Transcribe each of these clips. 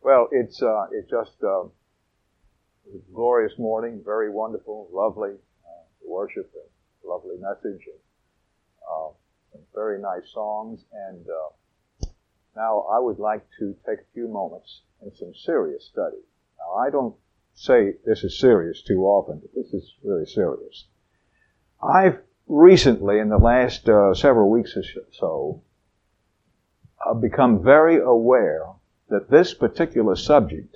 Well, it's just a glorious morning, very wonderful, lovely worship, and lovely message, and some very nice songs. And now I would like to take a few moments in some serious study. Now, I don't say this is serious too often, but this is really serious. I've recently, in the last several weeks or so, become very aware that this particular subject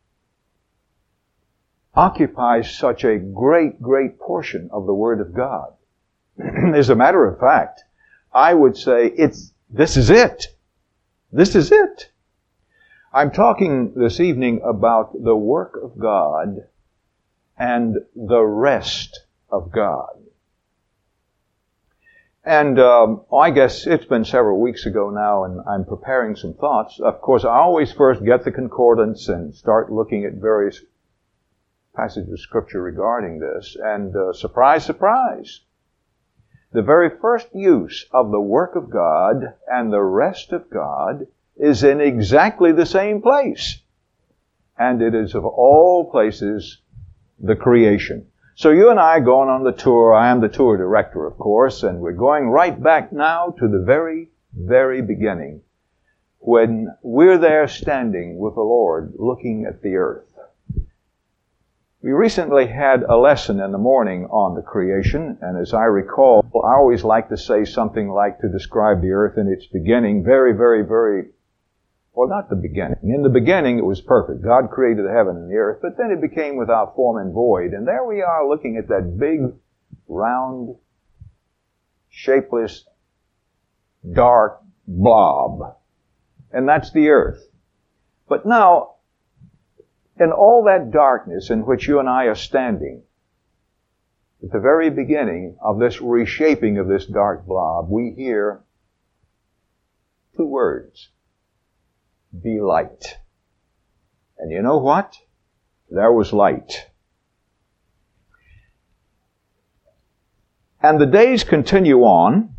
occupies such a great, great portion of the Word of God. As a matter of fact, I would say this is it. This is it. I'm talking this evening about the work of God and the rest of God. And I guess it's been several weeks ago now, and I'm preparing some thoughts. Of course, I always first get the concordance and start looking at various passages of Scripture regarding this. And surprise, surprise, the very first use of the work of God and the rest of God is in exactly the same place. And it is of all places the creation. So you and I are going on the tour. I am the tour director, of course, and we're going right back now to the very, very beginning, when we're there standing with the Lord looking at the earth. We recently had a lesson in the morning on the creation, and as I recall, I always like to say something like, to describe the earth in its beginning, very, very, very, well, not the beginning. In the beginning, it was perfect. God created the heaven and the earth, but then it became without form and void. And there we are looking at that big, round, shapeless, dark blob. And that's the earth. But now, in all that darkness in which you and I are standing, at the very beginning of this reshaping of this dark blob, we hear two words. Be light. And you know what? There was light. And the days continue on,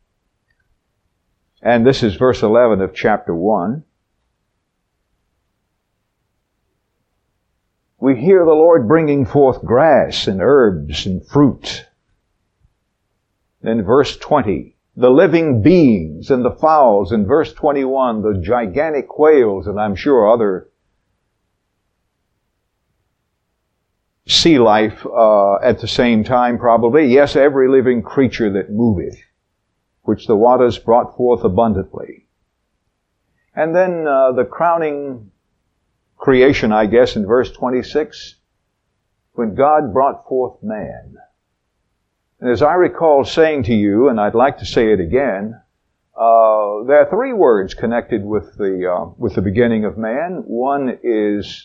and this is verse 11 of chapter 1. We hear the Lord bringing forth grass and herbs and fruit. Then verse 20. The living beings and the fowls. In verse 21, the gigantic quails, and I'm sure other sea life at the same time probably. Yes, every living creature that moveth, which the waters brought forth abundantly. And then the crowning creation, I guess, in verse 26, when God brought forth man. And as I recall saying to you, and I'd like to say it again, there are three words connected with the beginning of man. One is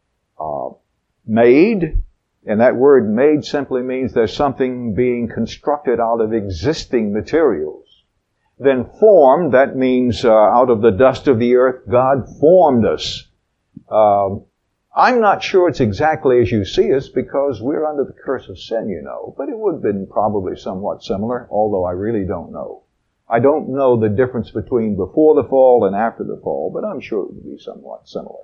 made, and that word made simply means there's something being constructed out of existing materials. Then formed, that means out of the dust of the earth, God formed us. I'm not sure it's exactly as you see us because we're under the curse of sin, you know. But it would have been probably somewhat similar, although I really don't know. I don't know the difference between before the fall and after the fall, but I'm sure it would be somewhat similar.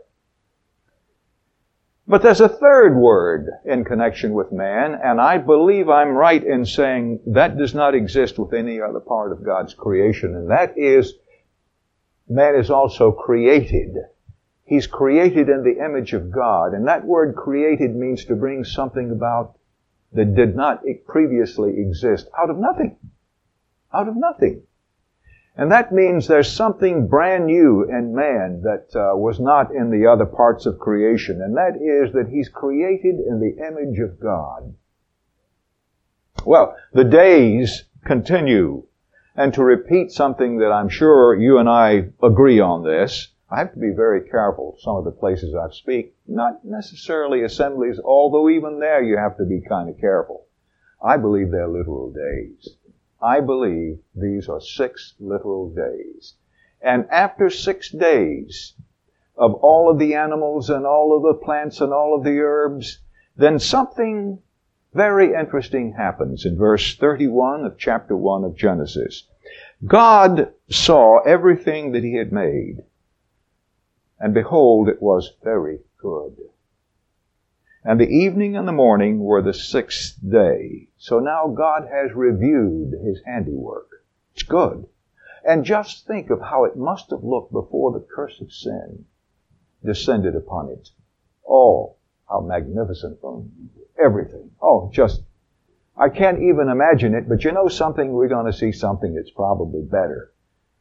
But there's a third word in connection with man, and I believe I'm right in saying that does not exist with any other part of God's creation, and that is, man is also created. He's created in the image of God. And that word created means to bring something about that did not previously exist out of nothing. Out of nothing. And that means there's something brand new in man that was not in the other parts of creation. And that is that he's created in the image of God. Well, the days continue. And to repeat something that I'm sure you and I agree on this, I have to be very careful, some of the places I speak, not necessarily assemblies, although even there you have to be kind of careful. I believe they're literal days. I believe these are 6 literal days. And after 6 days of all of the animals and all of the plants and all of the herbs, then something very interesting happens in verse 31 of chapter 1 of Genesis. God saw everything that He had made, And behold, it was very good. And the evening and the morning were the sixth day. So now God has reviewed His handiwork. It's good. And just think of how it must have looked before the curse of sin descended upon it. Oh, how magnificent. Everything. Oh, just, I can't even imagine it, but you know something? We're going to see something that's probably better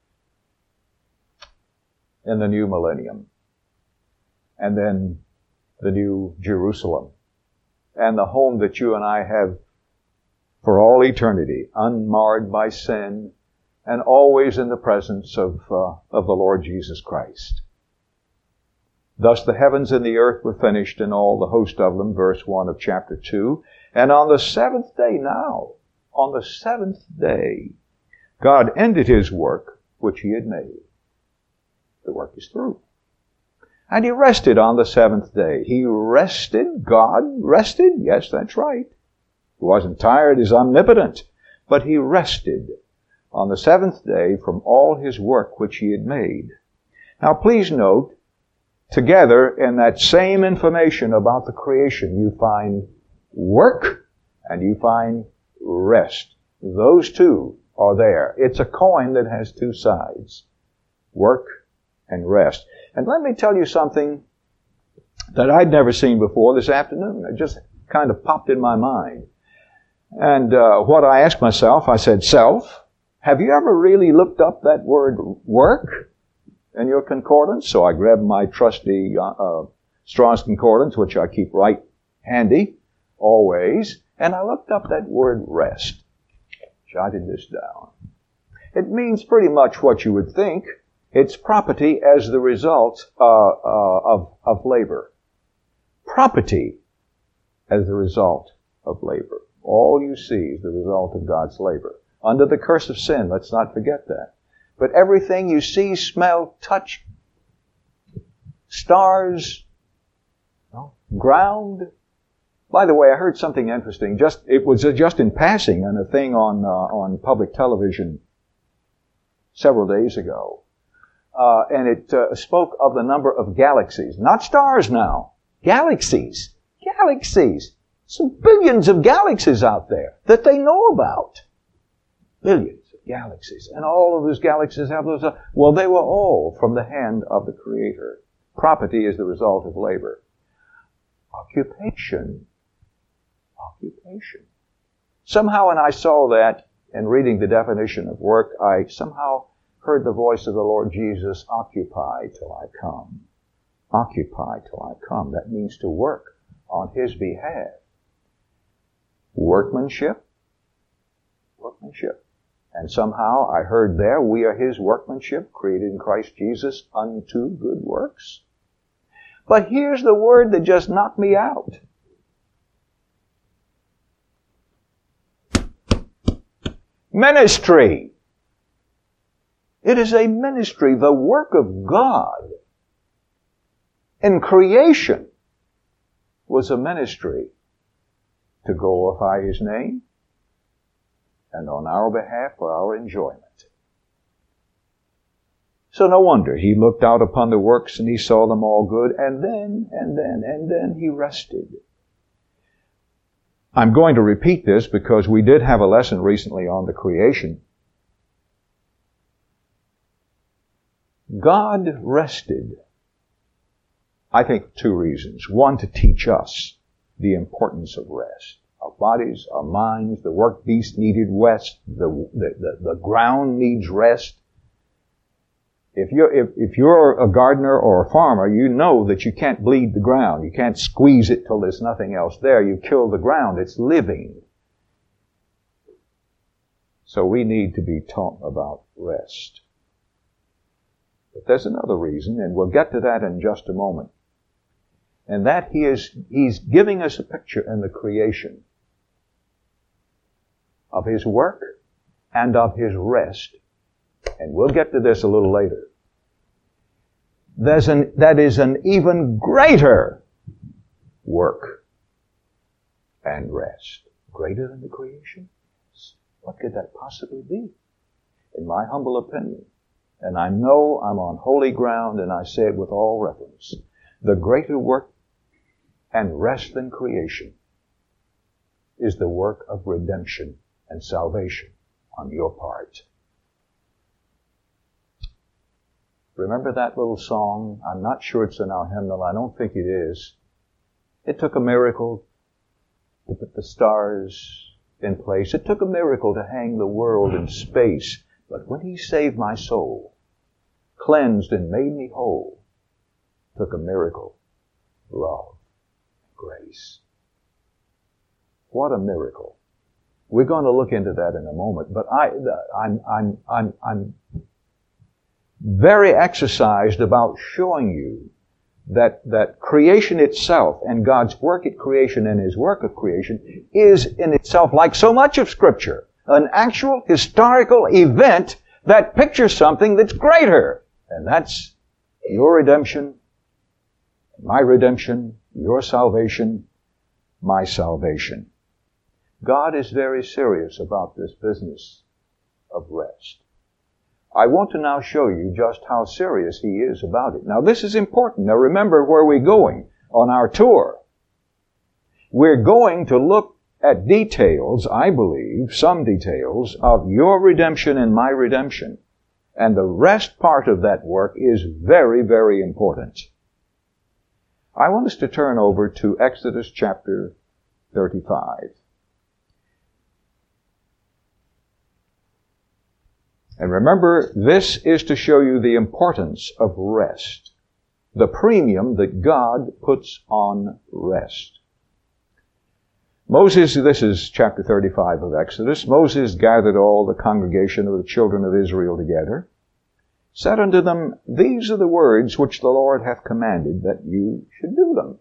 in the new millennium. And then the new Jerusalem. And the home that you and I have for all eternity, unmarred by sin, and always in the presence of the Lord Jesus Christ. Thus the heavens and the earth were finished, and all the host of them, verse 1 of chapter 2. And on the seventh day now, on the seventh day, God ended His work which He had made. The work is through. And He rested on the seventh day. He rested. God rested. Yes, that's right. He wasn't tired. He's omnipotent. But He rested on the seventh day from all His work which He had made. Now please note, together in that same information about the creation, you find work and you find rest. Those two are there. It's a coin that has two sides. Work and rest. And let me tell you something that I'd never seen before this afternoon. It just kind of popped in my mind. And what I asked myself, I said, Self, have you ever really looked up that word work in your concordance? So I grabbed my trusty Strong's Concordance, which I keep right handy, always, and I looked up that word rest. Jotted this down. It means pretty much what you would think. It's property as the result of labor. Property as the result of labor. All you see is the result of God's labor. Under the curse of sin, let's not forget that. But everything you see, smell, touch, stars, ground. By the way, I heard something interesting. It was just in passing on a thing on public television several days ago. And it spoke of the number of galaxies. Not stars now. Galaxies. Galaxies. Some billions of galaxies out there that they know about. Billions of galaxies. And all of those galaxies have those... Well, they were all from the hand of the Creator. Property is the result of labor. Occupation. Occupation. Somehow, when I saw that, and reading the definition of work, I somehow heard the voice of the Lord Jesus, occupy till I come. Occupy till I come. That means to work on His behalf. Workmanship. Workmanship. And somehow I heard there, we are His workmanship, created in Christ Jesus unto good works. But here's the word that just knocked me out. Ministry. It is a ministry, the work of God in creation was a ministry to glorify His name and on our behalf for our enjoyment. So no wonder He looked out upon the works and He saw them all good, and then He rested. I'm going to repeat this because we did have a lesson recently on the creation. God rested, I think, for two reasons. One, to teach us the importance of rest. Our bodies, our minds, the work beast needed rest. The ground needs rest. If you're a gardener or a farmer, you know that you can't bleed the ground. You can't squeeze it till there's nothing else there. You kill the ground. It's living. So we need to be taught about rest. But there's another reason, and we'll get to that in just a moment. And that He's giving us a picture in the creation of His work and of His rest. And we'll get to this a little later. That is an even greater work and rest. Greater than the creation? What could that possibly be? In my humble opinion, and I know I'm on holy ground, and I say it with all reverence. The greater work and rest than creation is the work of redemption and salvation on your part. Remember that little song? I'm not sure it's in our hymnal. I don't think it is. It took a miracle to put the stars in place. It took a miracle to hang the world in space. But when He saved my soul, cleansed and made me whole, it took a miracle, love, grace. What a miracle. We're going to look into that in a moment, but I'm very exercised about showing you that creation itself and God's work at creation and His work of creation is in itself, like so much of Scripture, an actual historical event that pictures something that's greater. And that's your redemption, my redemption, your salvation, my salvation. God is very serious about this business of rest. I want to now show you just how serious He is about it. Now this is important. Now remember where we're going on our tour. We're going to look at details, I believe, some details of your redemption and my redemption. And the rest part of that work is very, very important. I want us to turn over to Exodus chapter 35. And remember, this is to show you the importance of rest, the premium that God puts on rest. Moses, this is chapter 35 of Exodus, Moses gathered all the congregation of the children of Israel together, said unto them, These are the words which the Lord hath commanded that you should do them.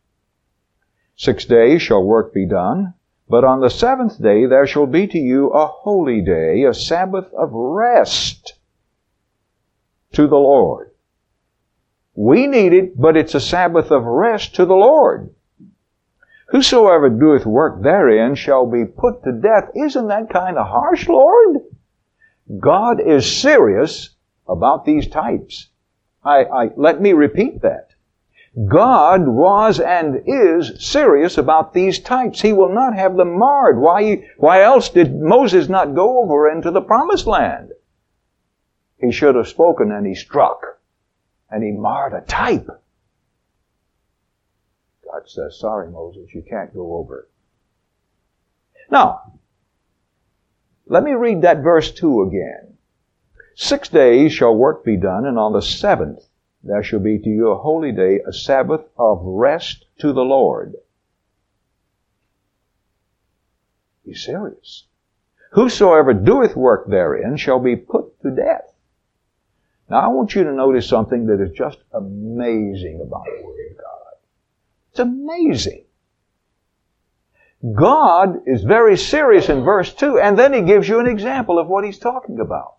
6 days shall work be done, but on the 7th day there shall be to you a holy day, a Sabbath of rest to the Lord. We need it, but it's a Sabbath of rest to the Lord. Whosoever doeth work therein shall be put to death. Isn't that kind of harsh, Lord? God is serious about these types. Let me repeat that. God was and is serious about these types. He will not have them marred. Why else did Moses not go over into the promised land? He should have spoken and he struck. And he marred a type. God says, sorry, Moses, you can't go over. Now, let me read that verse 2 again. 6 days shall work be done, and on the 7th there shall be to you a holy day, a Sabbath of rest to the Lord. He's serious. Whosoever doeth work therein shall be put to death. Now I want you to notice something that is just amazing about the Word of God. It's amazing. God is very serious in verse 2, and then He gives you an example of what He's talking about.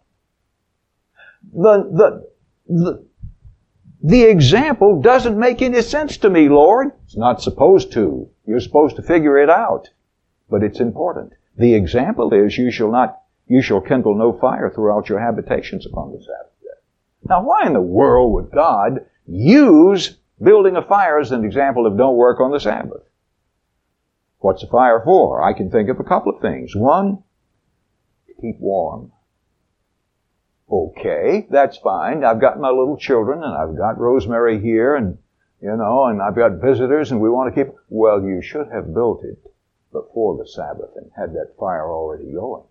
The example doesn't make any sense to me, Lord. It's not supposed to. You're supposed to figure it out. But it's important. The example is you shall kindle no fire throughout your habitations upon the Sabbath day. Now why in the world would God use building a fire as an example of don't work on the Sabbath? What's a fire for? I can think of a couple of things. One, to keep warm. Okay, that's fine. I've got my little children and I've got Rosemary here and I've got visitors and we want to keep... Well, you should have built it before the Sabbath and had that fire already going.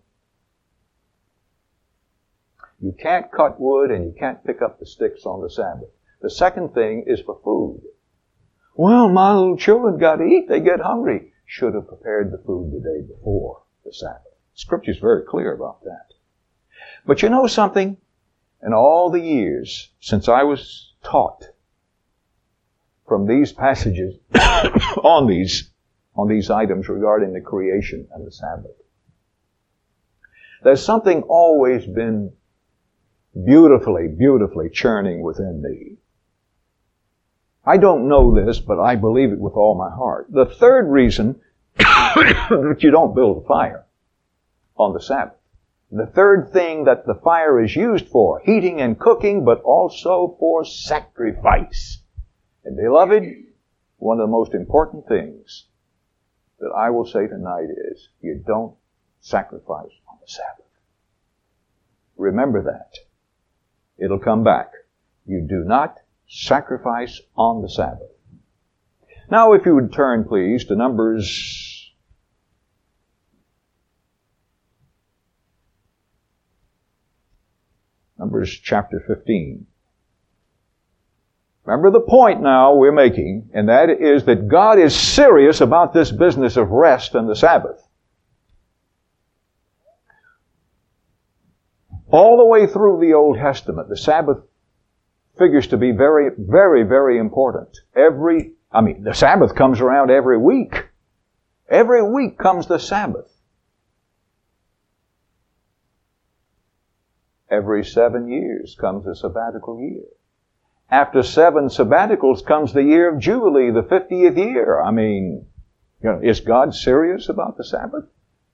You can't cut wood and you can't pick up the sticks on the Sabbath. The second thing is for food. Well, my little children got to eat. They get hungry. Should have prepared the food the day before the Sabbath. Scripture's very clear about that. But you know something? In all the years since I was taught from these passages on these items regarding the creation and the Sabbath, there's something always been beautifully, beautifully churning within me. I don't know this, but I believe it with all my heart. The third reason that you don't build a fire on the Sabbath, The third thing that the fire is used for, heating and cooking, but also for sacrifice. And beloved, one of the most important things that I will say tonight is, you don't sacrifice on the Sabbath. Remember that. It'll come back. You do not sacrifice on the Sabbath. Now, if you would turn, please, to Numbers chapter 15. Remember the point now we're making, and that is that God is serious about this business of rest and the Sabbath. All the way through the Old Testament, the Sabbath figures to be very, very, very important. The Sabbath comes around every week. Every week comes the Sabbath. Every 7 years comes a sabbatical year. After 7 sabbaticals comes the year of Jubilee, the 50th year. Is God serious about the Sabbath?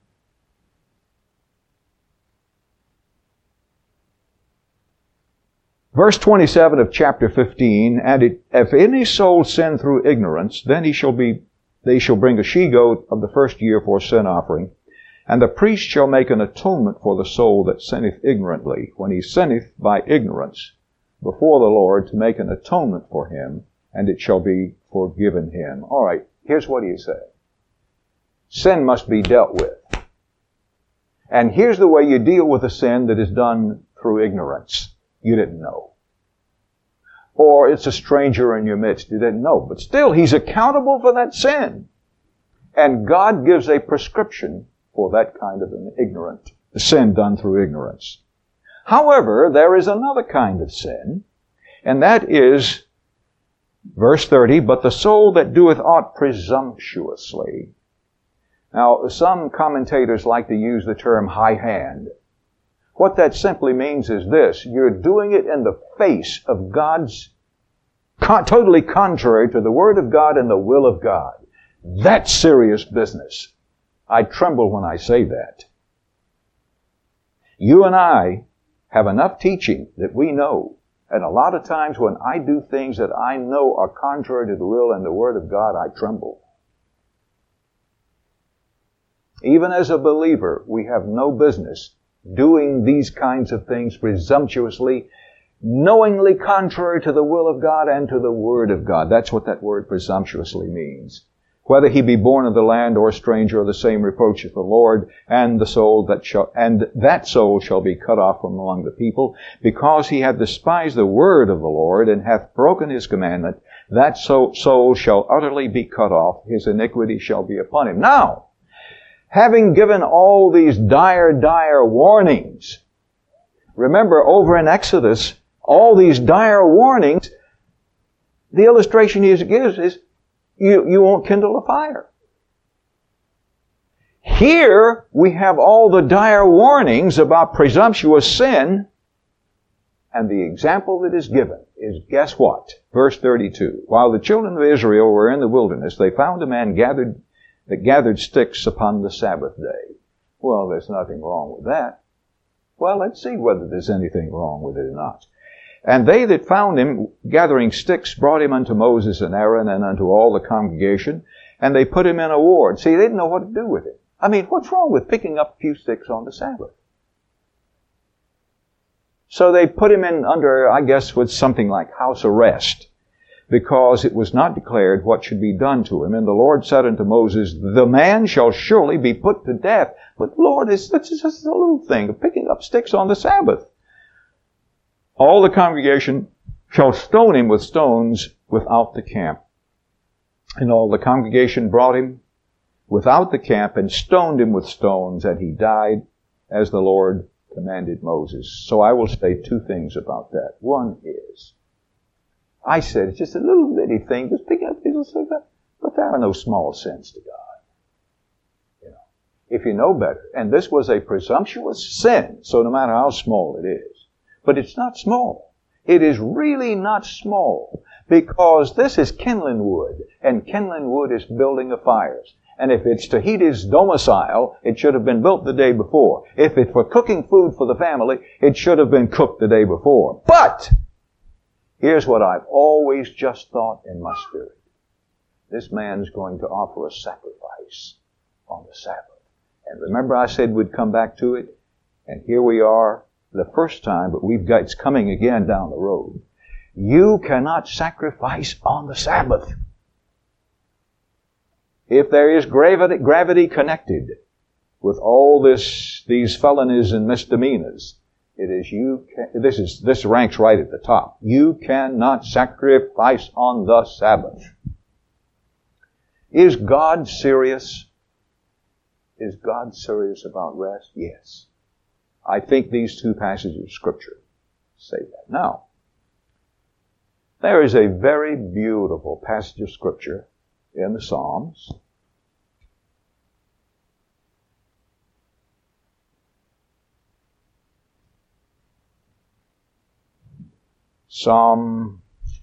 Verse 27 of chapter 15, and if any soul sin through ignorance, then they shall bring a she-goat of the first year for a sin offering, and the priest shall make an atonement for the soul that sinneth ignorantly, when he sinneth by ignorance, before the Lord, to make an atonement for him, and it shall be forgiven him. All right, here's what he said. Sin must be dealt with. And here's the way you deal with a sin that is done through ignorance. You didn't know. Or it's a stranger in your midst. You didn't know. But still, he's accountable for that sin. And God gives a prescription for that kind of an ignorant sin done through ignorance. However, there is another kind of sin, and that is, verse 30, but the soul that doeth aught presumptuously. Now, some commentators like to use the term high hand. What that simply means is this: you're doing it in the face of God's, totally contrary to the Word of God and the will of God. That's serious business. I tremble when I say that. You and I have enough teaching that we know, and a lot of times when I do things that I know are contrary to the will and the Word of God, I tremble. Even as a believer, we have no business doing these kinds of things presumptuously, knowingly contrary to the will of God and to the Word of God. That's what that word presumptuously means. Whether he be born of the land or a stranger, the same reproacheth the Lord, and that soul shall be cut off from among the people, because he hath despised the word of the Lord, and hath broken his commandment. That soul shall utterly be cut off, his iniquity shall be upon him. Now, having given all these dire warnings, remember over in Exodus, all these dire warnings, the illustration he gives is, you won't kindle a fire. Here, we have all the dire warnings about presumptuous sin, and the example that is given is, guess what? Verse 32. While the children of Israel were in the wilderness, they found a man that gathered sticks upon the Sabbath day. Well, there's nothing wrong with that. Well, let's see whether there's anything wrong with it or not. And they that found him gathering sticks brought him unto Moses and Aaron and unto all the congregation, and they put him in a ward. See, they didn't know what to do with it. What's wrong with picking up a few sticks on the Sabbath? So they put him in under, I guess, with something like house arrest, because it was not declared what should be done to him. And the Lord said unto Moses, the man shall surely be put to death. But Lord, it's just a little thing of picking up sticks on the Sabbath. All the congregation shall stone him with stones without the camp. And all the congregation brought him without the camp and stoned him with stones, and he died as the Lord commanded Moses. So I will say 2 things about that. One is, I said it's just a little bitty thing, just picking up things like that, but there are no small sins to God. If you know better. And this was a presumptuous sin, so no matter how small it is. But it's not small. It is really not small, because this is kindling wood, and kindling wood is building of fires. And if it's to heat his domicile, it should have been built the day before. If it's for cooking food for the family, it should have been cooked the day before. But here's what I've always just thought in my spirit. This man's going to offer a sacrifice on the Sabbath. And remember I said we'd come back to it? And here we are the first time, but it's coming again down the road. You cannot sacrifice on the Sabbath. If there is gravity connected with all these felonies and misdemeanors, it is this ranks right at the top. You cannot sacrifice on the Sabbath. Is God serious? Is God serious about rest? Yes. I think these two passages of Scripture say that. Now, there is a very beautiful passage of Scripture in the Psalms. Psalm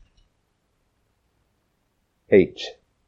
8.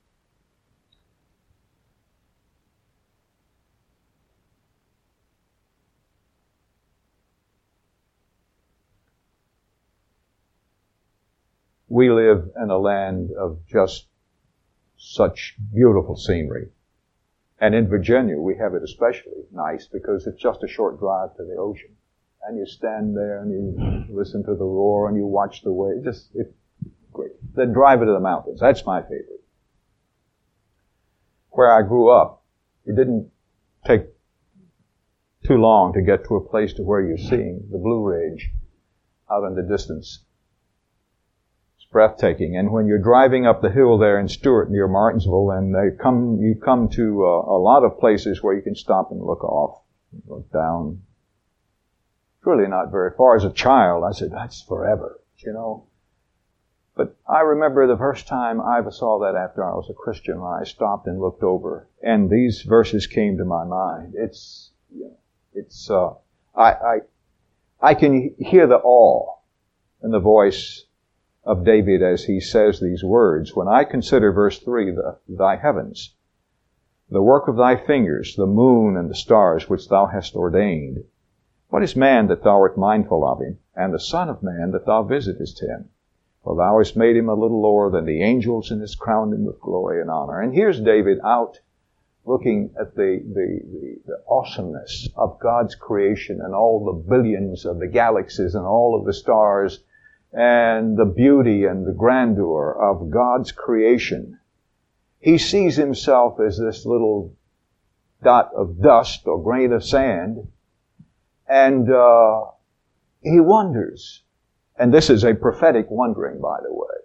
We live in a land of just such beautiful scenery. And in Virginia, we have it especially nice because it's just a short drive to the ocean. And you stand there and you listen to the roar and you watch the waves. It's great. Then drive into the mountains. That's my favorite. Where I grew up, it didn't take too long to get to a place to where you're seeing the Blue Ridge out in the distance. Breathtaking. And when you're driving up the hill there in Stewart near Martinsville, and you come to a lot of places where you can stop and look off, look down. It's really not very far. As a child, I said, that's forever, you know. But I remember the first time I saw that after I was a Christian, when I stopped and looked over, and these verses came to my mind. I can hear the awe in the voice of David as he says these words. When I consider verse 3, thy heavens, the work of thy fingers, the moon and the stars which thou hast ordained. What is man that thou art mindful of him, and the son of man that thou visitest him? For thou hast made him a little lower than the angels, and hast crowned him with glory and honor. And here's David out looking at the awesomeness of God's creation and all the billions of the galaxies and all of the stars and the beauty and the grandeur of God's creation. He sees himself as this little dot of dust or grain of sand, and he wonders. And this is a prophetic wondering, by the way.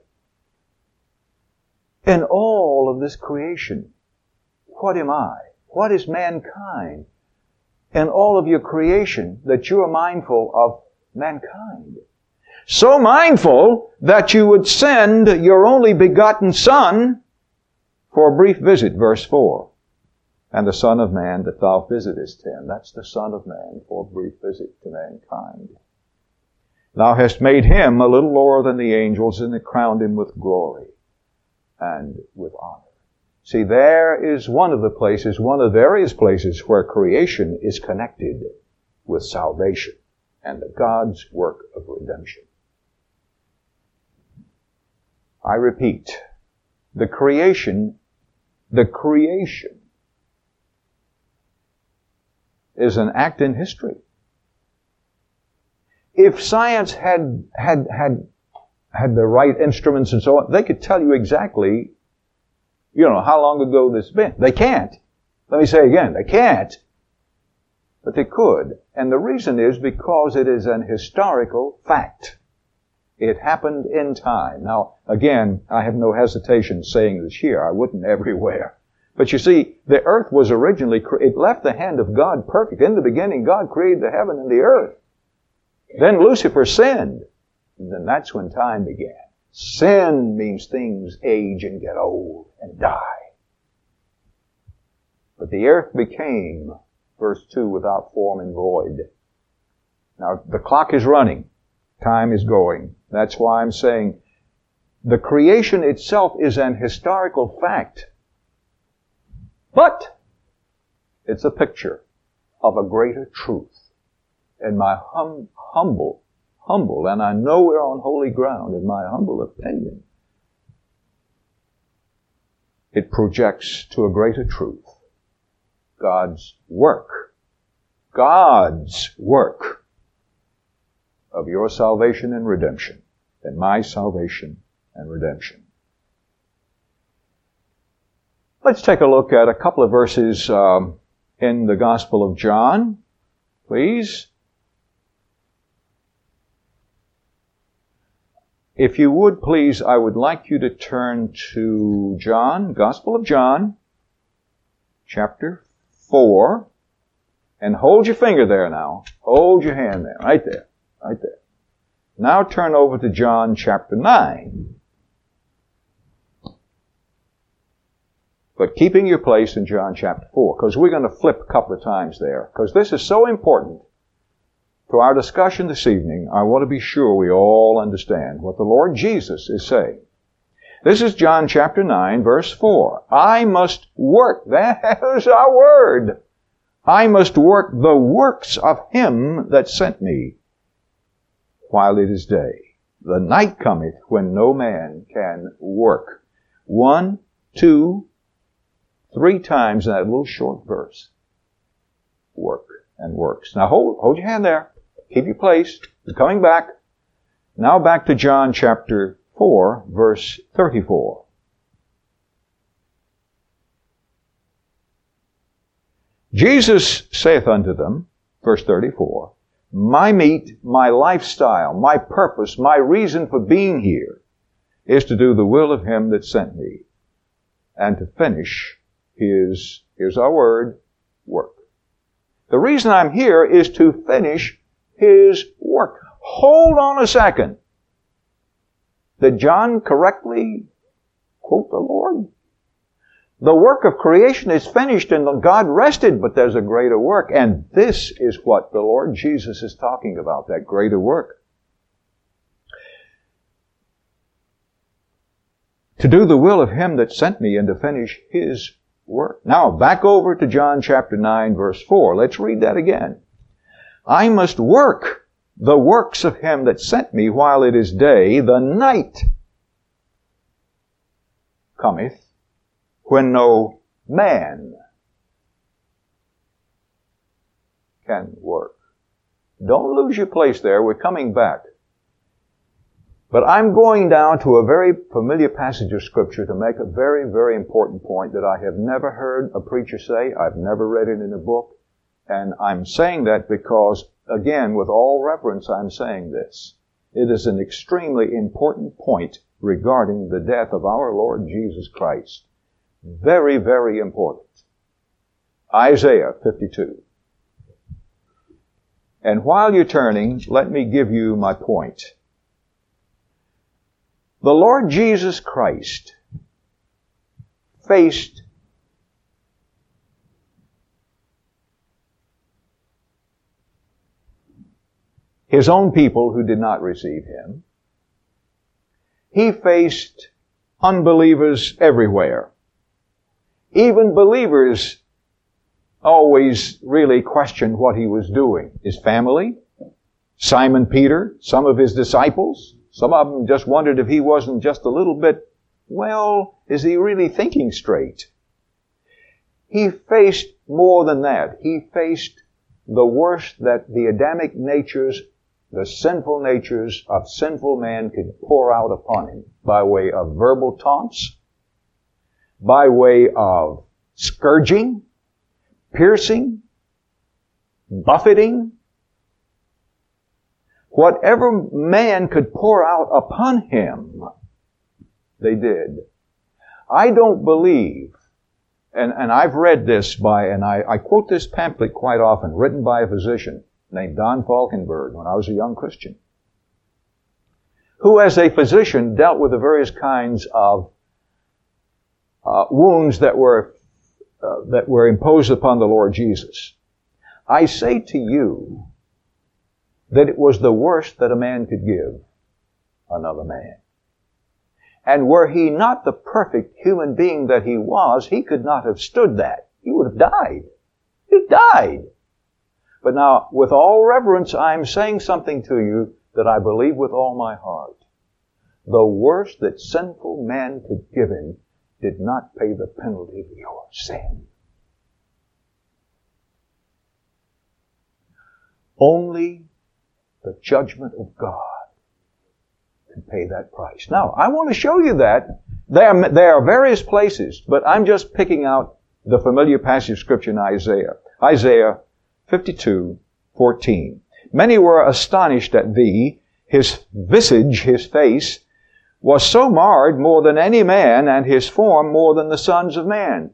In all of this creation, what am I? What is mankind? In all of your creation, that you are mindful of mankind. So mindful that you would send your only begotten Son for a brief visit, verse 4. And the Son of Man that thou visitest him. That's the Son of Man for a brief visit to mankind. Thou hast made him a little lower than the angels, and hast crowned him with glory and with honor. See, there is one of the various places where creation is connected with salvation and the God's work of redemption. I repeat, the creation is an act in history. If science had the right instruments and so on, they could tell you exactly, how long ago this has been. They can't. Let me say again, they can't. But they could. And the reason is because it is an historical fact. It happened in time. Now, again, I have no hesitation saying this here. I wouldn't everywhere. But you see, the earth was originally, it left the hand of God perfect. In the beginning, God created the heaven and the earth. Then Lucifer sinned. And then that's when time began. Sin means things age and get old and die. But the earth became, verse 2, without form and void. Now, the clock is running. Time is going. That's why I'm saying the creation itself is an historical fact. But it's a picture of a greater truth. In my humble, and I know we're on holy ground, in my humble opinion, it projects to a greater truth. God's work of your salvation and redemption, and my salvation and redemption. Let's take a look at a couple of verses in the Gospel of John, please. If you would, please, I would like you to turn to John, Gospel of John, chapter 4, and hold your finger there now. Hold your hand there, right there, right there. Now turn over to John chapter 9. But keeping your place in John chapter 4, because we're going to flip a couple of times there, because this is so important to our discussion this evening. I want to be sure we all understand what the Lord Jesus is saying. This is John chapter 9, verse 4. I must work, there's our word. I must work the works of him that sent me while it is day. The night cometh when no man can work. 1, 2, 3 times in that little short verse. Work and works. Now hold your hand there. Keep your place. We're coming back. Now back to John chapter 4, verse 34. Jesus saith unto them, verse 34, my meat, my lifestyle, my purpose, my reason for being here is to do the will of him that sent me and to finish his, here's our word, work. The reason I'm here is to finish his work. Hold on a second. Did John correctly quote the Lord? The work of creation is finished and God rested, but there's a greater work. And this is what the Lord Jesus is talking about, that greater work. To do the will of him that sent me and to finish his work. Now, back over to John chapter 9, verse 4. Let's read that again. I must work the works of him that sent me while it is day. The night cometh when no man can work. Don't lose your place there. We're coming back. But I'm going down to a very familiar passage of Scripture to make a very, very important point that I have never heard a preacher say. I've never read it in a book. And I'm saying that because, again, with all reverence, I'm saying this. It is an extremely important point regarding the death of our Lord Jesus Christ. Very, very important. Isaiah 52. And while you're turning, let me give you my point. The Lord Jesus Christ faced his own people who did not receive him. He faced unbelievers everywhere. Even believers always really questioned what he was doing. His family, Simon Peter, some of his disciples, some of them just wondered if he wasn't just a little bit, well, is he really thinking straight? He faced more than that. He faced the worst that the Adamic natures, the sinful natures of sinful man could pour out upon him by way of verbal taunts, by way of scourging, piercing, buffeting. Whatever man could pour out upon him, they did. I don't believe, and I've read this and I quote this pamphlet quite often, written by a physician named Don Falkenberg when I was a young Christian, who as a physician dealt with the various kinds of wounds that were imposed upon the Lord Jesus. I say to you that it was the worst that a man could give another man. And were he not the perfect human being that he was, he could not have stood that. He would have died. He died. But now, with all reverence, I'm saying something to you that I believe with all my heart. The worst that sinful man could give him did not pay the penalty for your sin. Only the judgment of God can pay that price. Now, I want to show you that. There are various places, but I'm just picking out the familiar passage of Scripture in Isaiah. Isaiah 52:14. Many were astonished at thee. His visage, his face, was so marred more than any man, and his form more than the sons of man.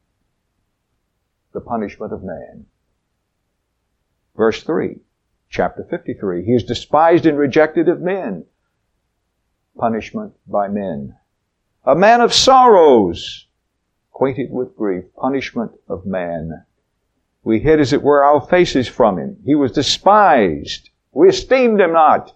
The punishment of man. Verse 3, chapter 53. He is despised and rejected of men. Punishment by men. A man of sorrows, acquainted with grief. Punishment of man. We hid, as it were, our faces from him. He was despised. We esteemed him not.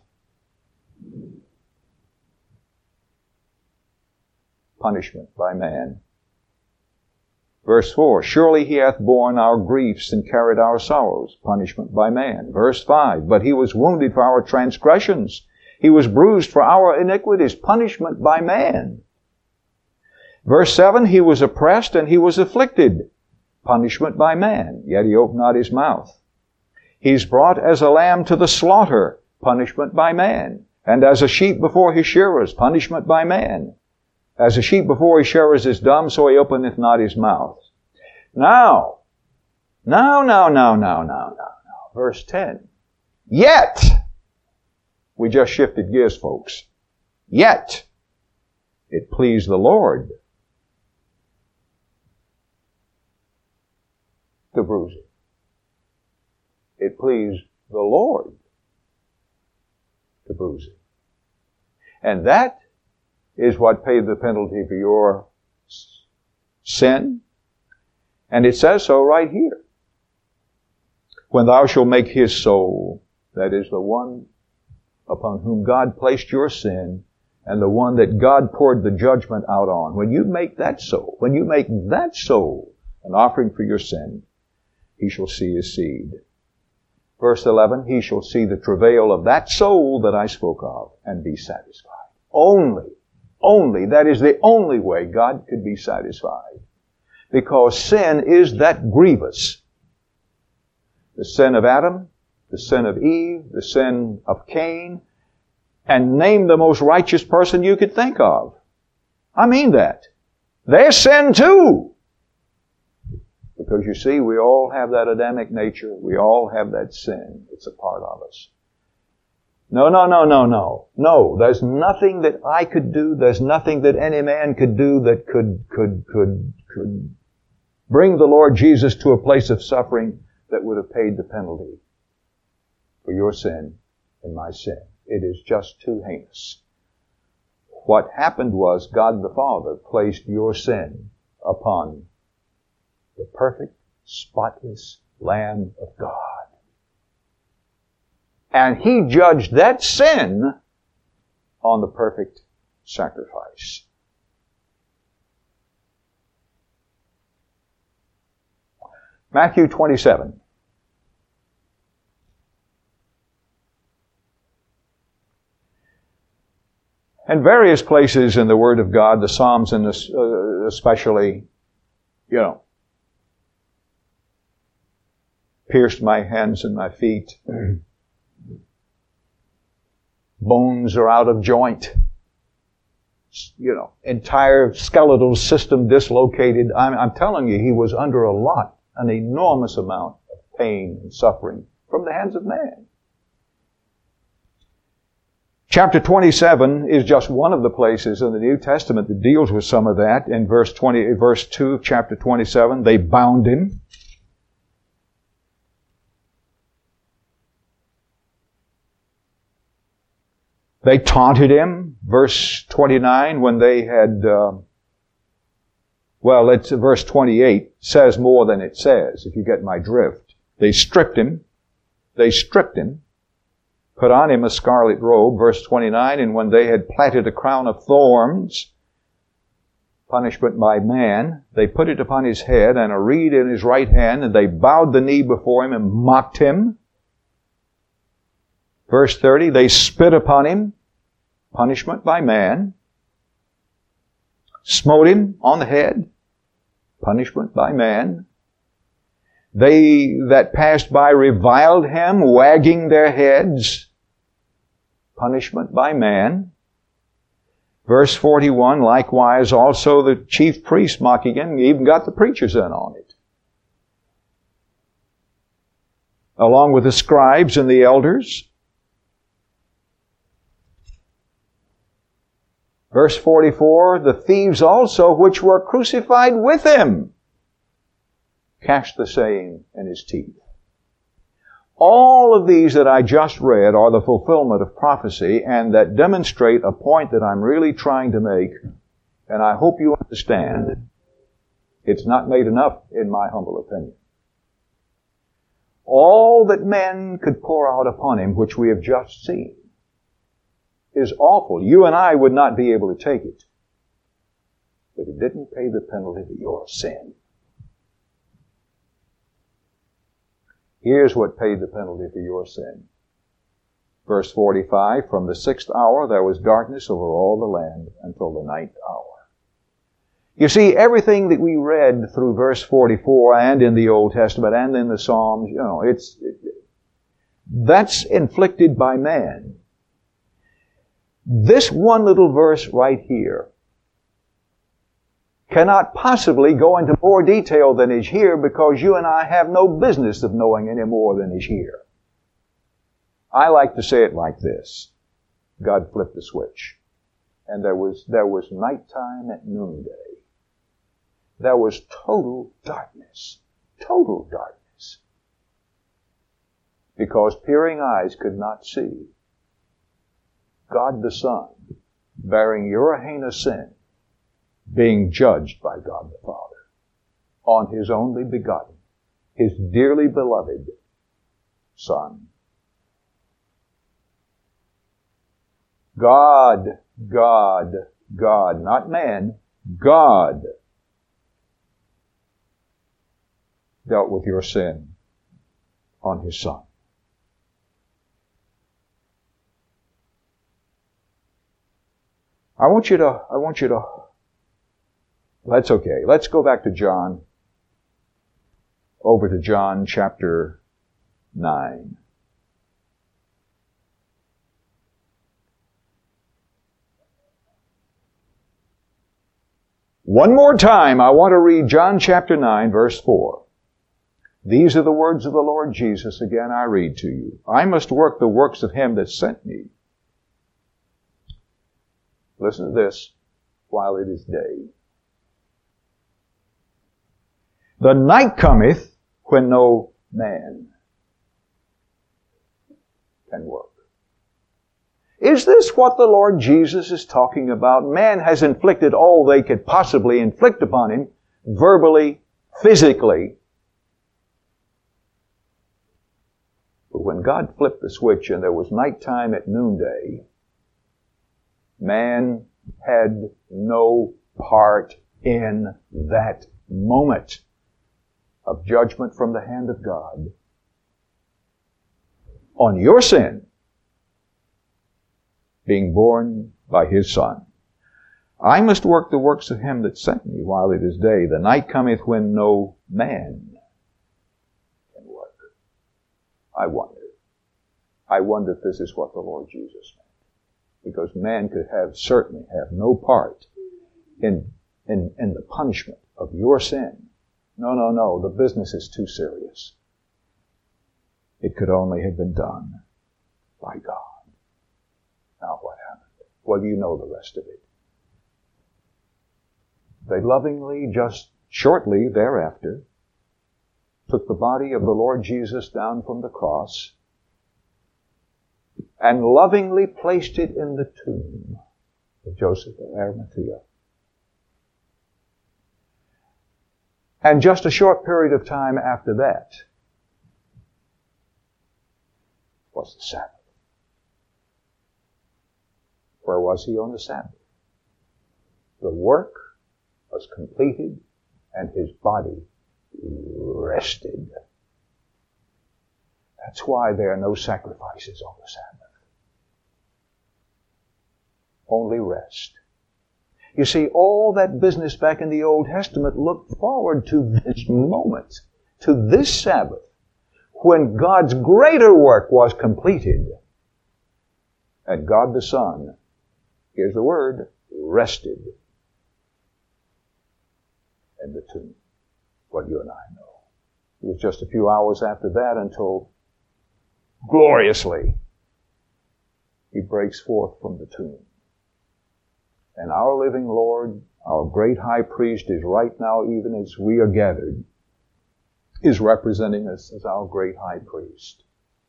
Punishment by man. Verse 4, surely he hath borne our griefs and carried our sorrows. Punishment by man. Verse 5, but he was wounded for our transgressions. He was bruised for our iniquities. Punishment by man. Verse 7, he was oppressed and he was afflicted. Punishment by man. Yet he opened not his mouth. He's brought as a lamb to the slaughter. Punishment by man. And as a sheep before his shearers. Punishment by man. As a sheep before his shearers is dumb, so he openeth not his mouth. Now. Verse 10. Yet. We just shifted gears, folks. Yet. It pleased the Lord to bruise it. It pleased the Lord to bruise it. And that is what paid the penalty for your sin. And it says so right here. When thou shalt make his soul, that is the one upon whom God placed your sin, and the one that God poured the judgment out on. When you make that soul an offering for your sin, he shall see his seed. Verse 11, he shall see the travail of that soul that I spoke of and be satisfied. Only, that is the only way God could be satisfied. Because sin is that grievous. The sin of Adam, the sin of Eve, the sin of Cain, and name the most righteous person you could think of. I mean that. Their sin too. Because you see, we all have that Adamic nature. We all have that sin. It's a part of us. No, there's nothing that I could do, there's nothing that any man could do that could bring the Lord Jesus to a place of suffering that would have paid the penalty for your sin and my sin. It is just too heinous. What happened was God the Father placed your sin upon the perfect, spotless Lamb of God. And he judged that sin on the perfect sacrifice. Matthew 27. And various places in the Word of God, the Psalms and especially, pierced my hands and my feet. Bones are out of joint. Entire skeletal system dislocated. I'm telling you, he was under an enormous amount of pain and suffering from the hands of man. Chapter 27 is just one of the places in the New Testament that deals with some of that. In verse 2 of chapter 27, they bound him. They taunted him. Verse 29, when they had, verse 28 says more than it says, if you get my drift. They stripped him. put on him a scarlet robe, verse 29, and when they had platted a crown of thorns, punishment by man, they put it upon his head and a reed in his right hand, and they bowed the knee before him and mocked him. Verse 30, they spit upon him, punishment by man, smote him on the head, punishment by man. They that passed by reviled him, wagging their heads, punishment by man. Verse 41, likewise also the chief priests mocking him, even got the preachers in on it. Along with the scribes and the elders. Verse 44, the thieves also which were crucified with him cast the same in his teeth. All of these that I just read are the fulfillment of prophecy and that demonstrate a point that I'm really trying to make, and I hope you understand. It's not made enough, in my humble opinion. All that men could pour out upon him, which we have just seen, is awful. You and I would not be able to take it. But it didn't pay the penalty for your sin. Here's what paid the penalty for your sin. Verse 45, from the 6th hour there was darkness over all the land until the 9th hour. You see, everything that we read through verse 44 and in the Old Testament and in the Psalms, that's inflicted by man. This one little verse right here cannot possibly go into more detail than is here because you and I have no business of knowing any more than is here. I like to say it like this. God flipped the switch. And there was nighttime at noonday. There was total darkness. Total darkness. Because peering eyes could not see. God the Son, bearing your heinous sin, being judged by God the Father on His only begotten, His dearly beloved Son. God, not man, God dealt with your sin on His Son. I want you to, that's okay. Let's go back to John, over to John chapter 9. One more time, I want to read John chapter 9, verse 4. These are the words of the Lord Jesus. Again, I read to you. I must work the works of Him that sent me. Listen to this, while it is day. The night cometh when no man can work. Is this what the Lord Jesus is talking about? Man has inflicted all they could possibly inflict upon him, verbally, physically. But when God flipped the switch and there was nighttime at noonday, man had no part in that moment of judgment from the hand of God on your sin being borne by His Son. I must work the works of Him that sent me while it is day. The night cometh when no man can work. I wonder if this is what the Lord Jesus meant. Because man could certainly have no part in the punishment of your sin. No, the business is too serious. It could only have been done by God. Now what happened? Well, you know the rest of it. They lovingly, just shortly thereafter, took the body of the Lord Jesus down from the cross and lovingly placed it in the tomb of Joseph of Arimathea. And just a short period of time after that was the Sabbath. Where was he on the Sabbath? The work was completed and his body rested. That's why there are no sacrifices on the Sabbath. Only rest. You see, all that business back in the Old Testament looked forward to this moment, to this Sabbath, when God's greater work was completed. And God the Son, here's the word, rested in the tomb. What you and I know. It was just a few hours after that until gloriously he breaks forth from the tomb. And our living Lord, our great high priest, is right now, even as we are gathered, is representing us as our great high priest.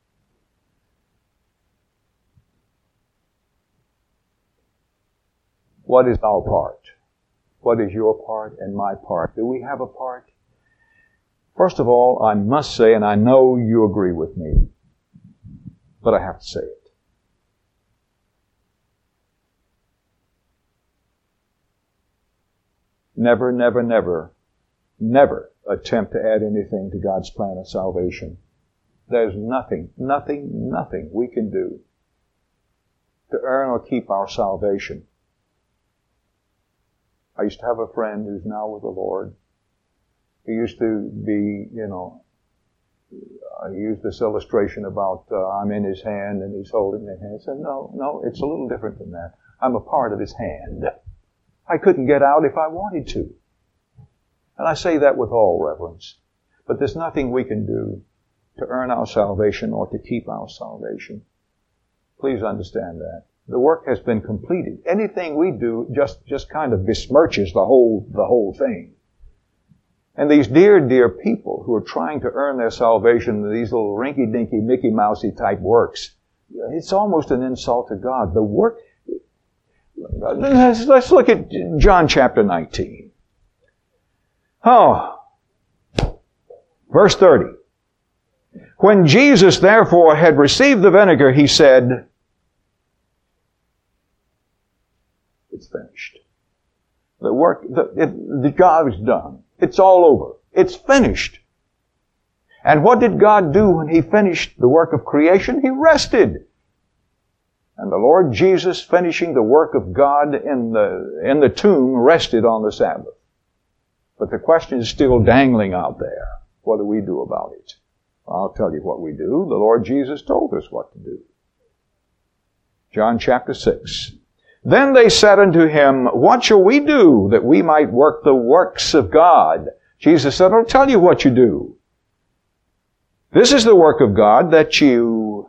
What is our part? What is your part and my part? Do we have a part? First of all, I must say, and I know you agree with me, but I have to say it. Never, never, never, never attempt to add anything to God's plan of salvation. There's nothing we can do to earn or keep our salvation. I used to have a friend who's now with the Lord. He used to be, he used this illustration about I'm in his hand and he's holding the hand. I said, no, it's a little different than that. I'm a part of his hand. I couldn't get out if I wanted to. And I say that with all reverence. But there's nothing we can do to earn our salvation or to keep our salvation. Please understand that. The work has been completed. Anything we do just kind of besmirches the whole thing. And these dear people who are trying to earn their salvation in these little rinky-dinky, Mickey Mousey type works, it's almost an insult to God. The work... Let's look at John chapter 19. Verse 30. When Jesus therefore had received the vinegar, he said, it's finished. The job is done. It's all over. It's finished. And what did God do when he finished the work of creation? He rested. And the Lord Jesus, finishing the work of God in the tomb, rested on the Sabbath. But the question is still dangling out there. What do we do about it? I'll tell you what we do. The Lord Jesus told us what to do. John chapter 6. Then they said unto him, what shall we do that we might work the works of God? Jesus said, I'll tell you what you do. This is the work of God, that you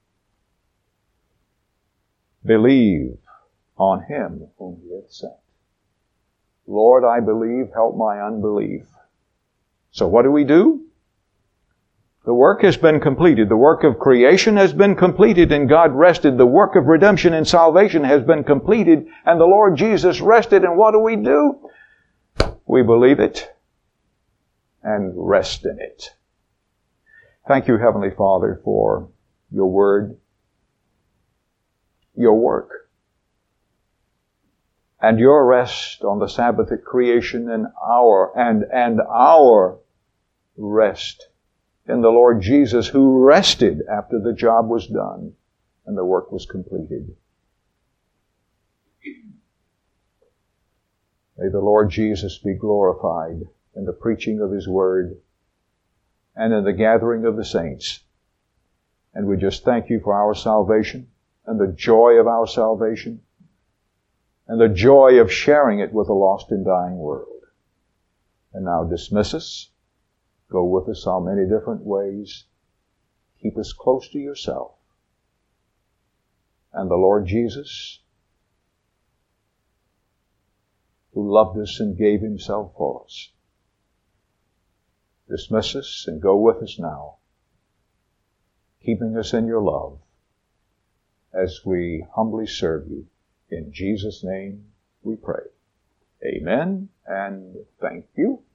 believe on him whom he hath sent. Lord, I believe, help my unbelief. So what do? The work has been completed. The work of creation has been completed and God rested. The work of redemption and salvation has been completed and the Lord Jesus rested. And what do? We believe it and rest in it. Thank you, Heavenly Father, for your word, your work, and your rest on the Sabbath at creation and our rest in the Lord Jesus, who rested after the job was done and the work was completed. May the Lord Jesus be glorified in the preaching of his word and in the gathering of the saints. And we just thank you for our salvation and the joy of our salvation and the joy of sharing it with a lost and dying world. And now dismiss us. Go with us how many different ways. Keep us close to yourself. And the Lord Jesus, who loved us and gave himself for us, dismiss us and go with us now, keeping us in your love as we humbly serve you. In Jesus' name we pray. Amen and thank you.